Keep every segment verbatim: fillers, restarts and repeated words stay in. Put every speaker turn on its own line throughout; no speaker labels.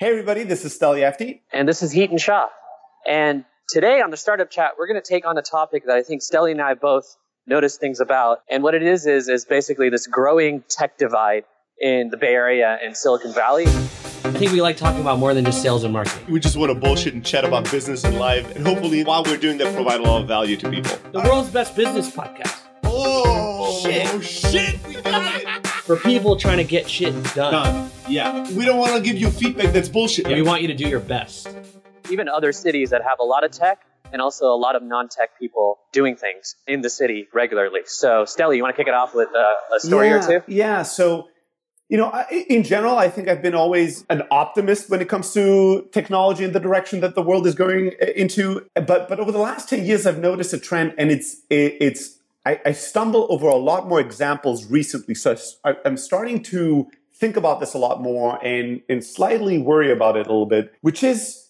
Hey everybody, this is Steli Efti.
And this is Hiten Shah. And today on the Startup Chat, we're going to take on a topic that I think Steli and I both noticed things about. And what it is, is, is basically this growing tech divide in the Bay Area and Silicon Valley.
I think we like talking about more than just sales and marketing.
We just want to bullshit and chat about business and life. And hopefully, while we're doing that, provide a lot of value to people.
The world's best business podcast.
Oh, shit. Oh, shit. We got it.
For people trying to get shit done.
Done. Yeah. We don't want to give you feedback that's bullshit.
Yeah, we want you to do your best.
Even other cities that have a lot of tech and also a lot of non-tech people doing things in the city regularly. So, Steli, you want to kick it off with uh, a story
yeah,
or two?
Yeah. So, you know, I, in general, I think I've been always an optimist when it comes to technology and the direction that the world is going into. But but over the last ten years, I've noticed a trend, and it's it, it's I, I stumble over a lot more examples recently. So I, I'm starting to think about this a lot more and and slightly worry about it a little bit, which is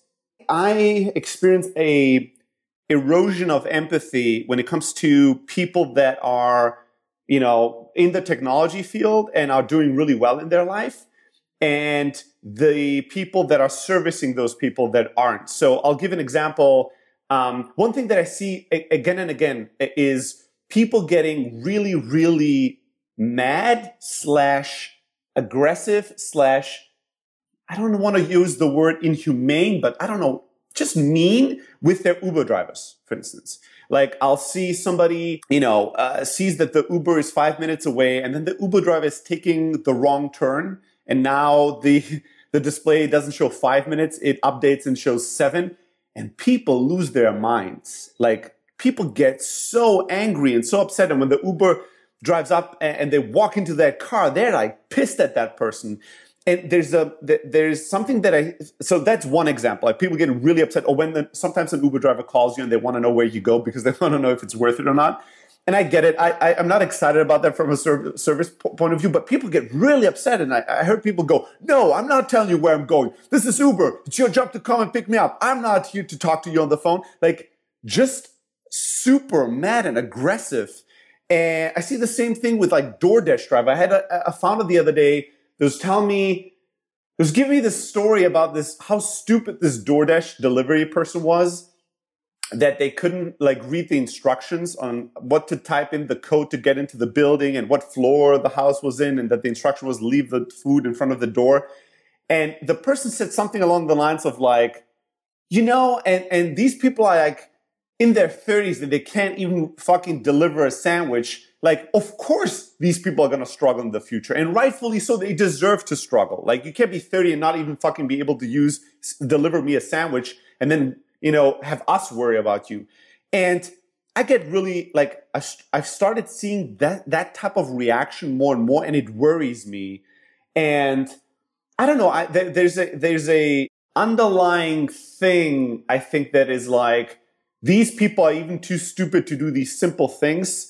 I experience a erosion of empathy when it comes to people that are, you know, in the technology field and are doing really well in their life, and the people that are servicing those people that aren't. So I'll give an example. Um, one thing that I see a- again and again is people getting really, really mad slash aggressive slash, I don't want to use the word inhumane, but I don't know, just mean with their Uber drivers, for instance. Like I'll see somebody, you know, uh, sees that the Uber is five minutes away, and then the Uber driver is taking the wrong turn, and now the the display doesn't show five minutes, it updates and shows seven, and people lose their minds. Like people get so angry and so upset, and when the Uber drives up and, and they walk into that car, they're like pissed at that person. And there's a there's something that I so that's one example. Like people get really upset, or when the, sometimes an Uber driver calls you and they want to know where you go because they want to know if it's worth it or not. And I get it. I, I I'm not excited about that from a serv- service point of view, but people get really upset. And I, I heard people go, "No, I'm not telling you where I'm going. This is Uber. It's your job to come and pick me up. I'm not here to talk to you on the phone." Like just super mad and aggressive. And I see the same thing with like DoorDash driver. I had a, a founder the other day. It was telling me, it was giving me this story about this, how stupid this DoorDash delivery person was, that they couldn't like read the instructions on what to type in the code to get into the building and what floor the house was in, and that the instruction was leave the food in front of the door. And the person said something along the lines of like, you know, and, and these people are like in their thirties and they can't even fucking deliver a sandwich. Like, of course, these people are going to struggle in the future. And rightfully so, they deserve to struggle. Like, you can't be thirty and not even fucking be able to use, deliver me a sandwich and then, you know, have us worry about you. And I get really, like, I, I've started seeing that, that type of reaction more and more, and it worries me. And I don't know, I, there, there's a, there's a underlying thing, I think, that is like, these people are even too stupid to do these simple things.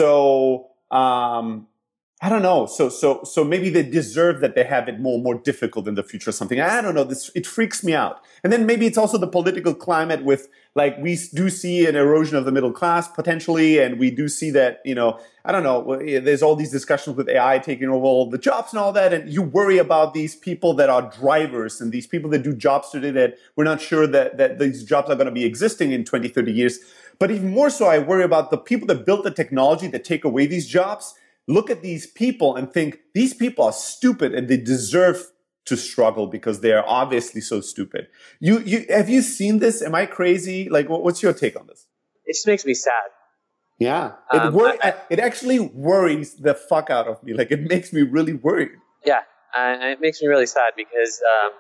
So, um, I don't know. So, so, so maybe they deserve that they have it more, more difficult in the future or something. I don't know. This, it freaks me out. And then maybe it's also the political climate with, like, we do see an erosion of the middle class potentially. And we do see that, you know, I don't know, there's all these discussions with A I taking over all the jobs and all that. And you worry about these people that are drivers and these people that do jobs today that we're not sure that, that these jobs are going to be existing in twenty, thirty years. But even more so, I worry about the people that built the technology that take away these jobs. Look at these people and think, these people are stupid and they deserve to struggle because they are obviously so stupid. You, you, have you seen this? Am I crazy? Like, what's your take on this?
It just makes me sad.
Yeah. It, um, wor- I, I, it actually worries the fuck out of me. Like, it makes me really worried.
Yeah. Uh, it makes me really sad because um,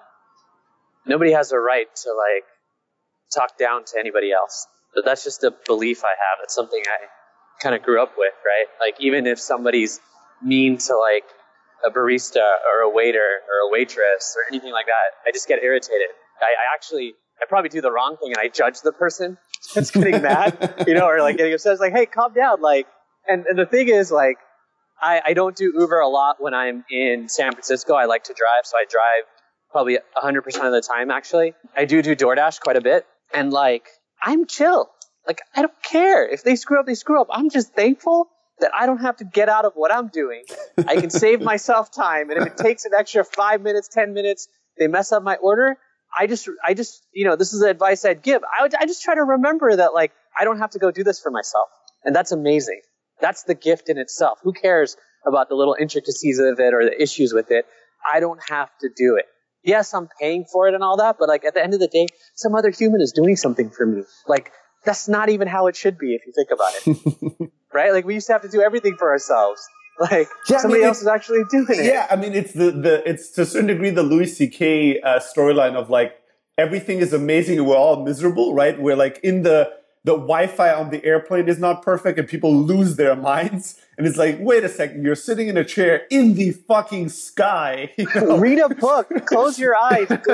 nobody has a right to, like, talk down to anybody else. But that's just a belief I have. It's something I kind of grew up with, right? Like, even if somebody's mean to, like, a barista or a waiter or a waitress or anything like that, I just get irritated. I, I actually, I probably do the wrong thing and I judge the person that's getting mad, you know, or like getting upset. It's like, hey, calm down. Like, and, and the thing is, like, I, I don't do Uber a lot when I'm in San Francisco. I like to drive, so I drive probably one hundred percent of the time, actually. I do do DoorDash quite a bit. And, like, I'm chill. Like, I don't care. If they screw up, they screw up. I'm just thankful that I don't have to get out of what I'm doing. I can save myself time. And if it takes an extra five minutes, ten minutes, they mess up my order, I just, I just, you know, this is the advice I'd give. I would, I just try to remember that, like, I don't have to go do this for myself. And that's amazing. That's the gift in itself. Who cares about the little intricacies of it or the issues with it? I don't have to do it. Yes, I'm paying for it and all that, but like at the end of the day, some other human is doing something for me. Like, that's not even how it should be if you think about it. Right? Like, we used to have to do everything for ourselves. Like,
yeah,
somebody
I mean,
else is actually doing it.
Yeah, I mean, it's the, the it's to a certain degree the Louis C K uh, storyline of like, everything is amazing and we're all miserable, right? We're like in the, the Wi-Fi on the airplane is not perfect and people lose their minds. And it's like, wait a second, you're sitting in a chair in the fucking sky. You know?
Read a book, close your eyes,